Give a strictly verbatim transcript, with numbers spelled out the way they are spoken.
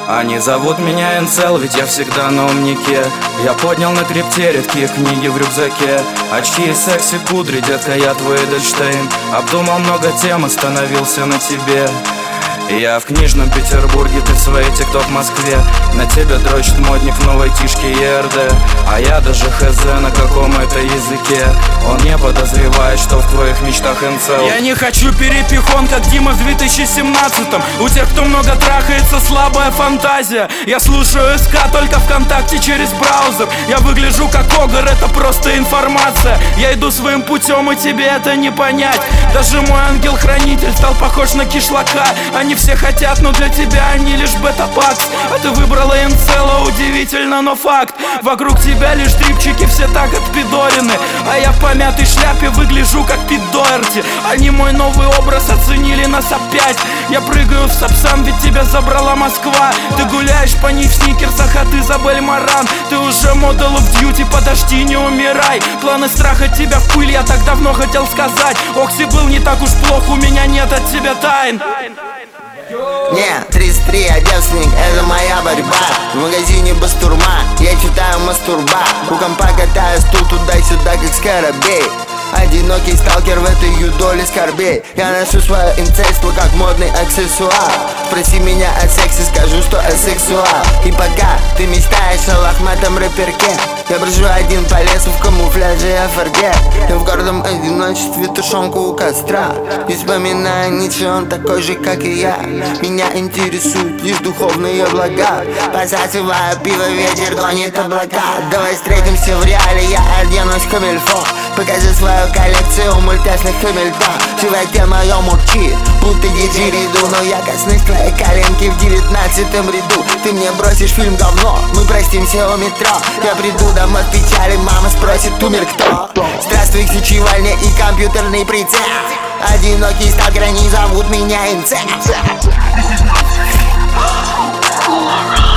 Они зовут меня Инцел, ведь я всегда на умнике. Я поднял на крипте редкие книги в рюкзаке. Очки и секси кудри, детка, я твой Эдельштейн. Обдумал много тем, остановился на тебе. Я в книжном Петербурге, ты в своей тикток в Москве. На тебя дрочит модник в новой тишке ЕРД. А я даже хз на каком это языке. Он не подозревает, что в твоих мечтах Инцел. Я не хочу перепихон, как Дима в две тысячи семнадцатом. У тех, кто много трахается, слабая фантазия. Я слушаю СК только ВКонтакте через браузер. Я выгляжу как Огр, это просто информация. Я иду своим путем, и тебе это не понять. Даже мой ангел-хранитель стал похож на кишлака. Они все хотят, но для тебя они лишь бета-пакс. А ты выбрала Инцела, удивительно, но факт. Вокруг тебя лишь трипчики, все так отпидорены. А я в помятой шляпе выгляжу как Пит Доерти. Они мой новый образ оценили нас опять. Я прыгаю в Сапсан, ведь тебя забрала Москва. Ты гуляешь по ней в сникерсах, а ты Изабель Маран. Ты уже модел в дьюти, подожди, не умирай. Планы страха тебя в пыль, я так давно хотел сказать. Окси был не так уж плохо, у меня нет от тебя тайн. Не, тридцать три, я девственник, это моя борьба. В магазине бастурма, я читаю мастурба. У компа катаю стул туда-сюда, как скоробей. Одинокий сталкер в этой юдоле скорбей. Я ношу свое инцельство как модный аксессуар. Спроси меня о сексе, скажу, что асексуал. И пока ты мечтаешь о лохматом рэперке, я брожу один по лесу в камуфляже и фарге. Я в гордом одиночестве тушенку у костра. Не вспоминая Ницше, он такой же, как и я. Меня интересуют лишь духовные блага. Посасываю пиво, ветер гонит облака. Давай встретимся в реале, я оденусь в камильфо. Покажи свою коллекцию мультяшных хамильтон. Животе моё мурчит, будто диджериду. Но я коснусь твоей коленки в девятнадцатом ряду. Ты мне бросишь фильм говно, мы простимся у метро. Я приду домой в печали, мама спросит, умер кто? Здравствуй, сечевальня и компьютерный прицел. Одинокий сталкер, они зовут меня Инцел.